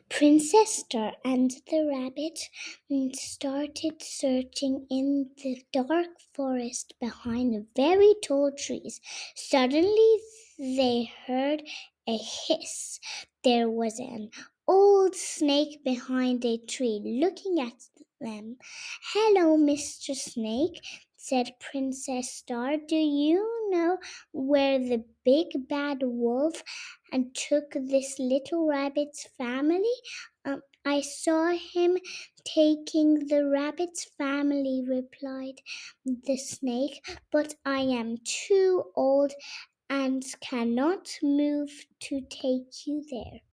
Princess Star and the rabbit started searching in the dark forest behind very tall trees. Suddenly, they heard a hiss. There was an old snake behind a tree looking at them. Hello, Mr. Snake, said Princess Star. Do you know where the big bad wolf and took this little rabbit's family? I saw him taking the rabbit's family, replied the snake, but I am too old and cannot move to take you there.